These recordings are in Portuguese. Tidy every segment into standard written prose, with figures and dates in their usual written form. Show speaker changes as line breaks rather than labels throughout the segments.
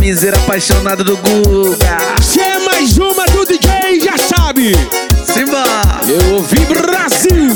piseiro apaixonado do Guga.
Se é mais uma do DJ, já sabe.
Simba!
Eu ouvi Brasil.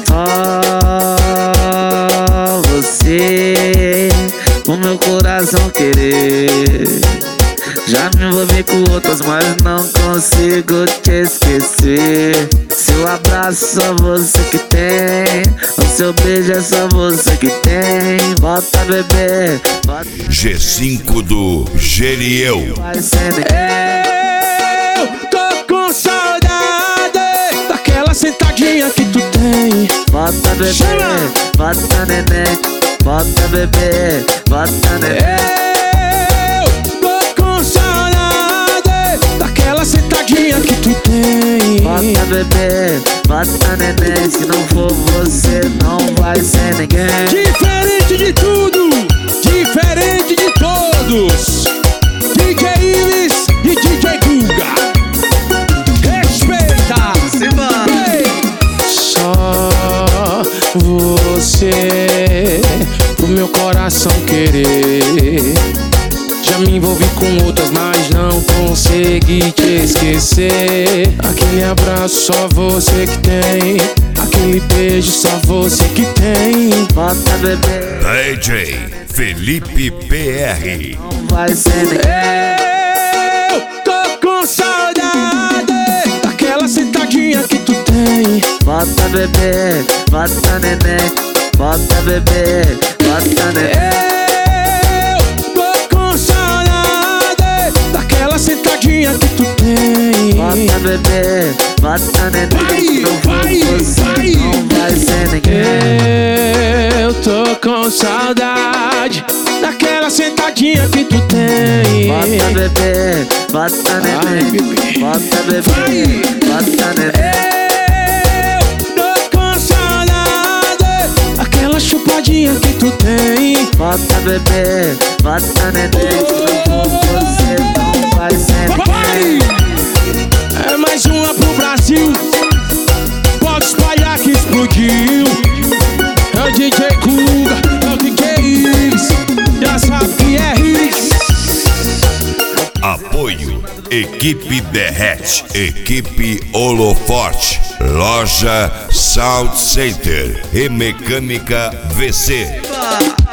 Ah, você, o meu coração querer. Já me envolvi com outras, mas não consigo te esquecer. Seu abraço só você que tem, o seu beijo é só você que tem. Volta, bebê, volta.
G5 do Geriel.
Vai sendo.
Eu tô com saudade daquela sentadinha que tu tem.
Volta, bebê,
Chama!
volta, neném. Volta, bebê, volta, neném.
Sentadinha que tu tem.
Bota, bebê, bota, neném. Se não for você, não vai ser ninguém.
Diferente de tudo, diferente de todos. DJ Ives e DJ Guga. Respeita.
Simba.
Só você pro meu coração querer. Já me envolvi com outras, mas não consegui te esquecer. Aquele abraço só você que tem, aquele beijo só você que tem.
Bota, bebê,
DJ Felipe PR.
não vai ser ninguém.
Eu tô com saudade daquela sentadinha que tu tem.
Bota, bebê, bota, neném. Bota, bebê, bota, neném.
Sentadinha que tu tem.
Bota, bebê, bota, neném. Não
vai,
você,
vai.
não vai ser ninguém.
Eu tô com saudade daquela sentadinha que tu tem.
Bota, bebê, bota, neném. Bota, bebê, bota, neném.
Eu tô com saudade daquela chupadinha que tu tem.
Bota, bebê, bota, neném. Se não for você, não vai ser
Vai! É mais uma pro Brasil. Pode espalhar que explodiu. É o DJ Guga, é o DJ Ives. Já sabe que é Ives.
Apoio Equipe Derrete, Equipe Holoforte, Loja Sound Center e Mecânica VC.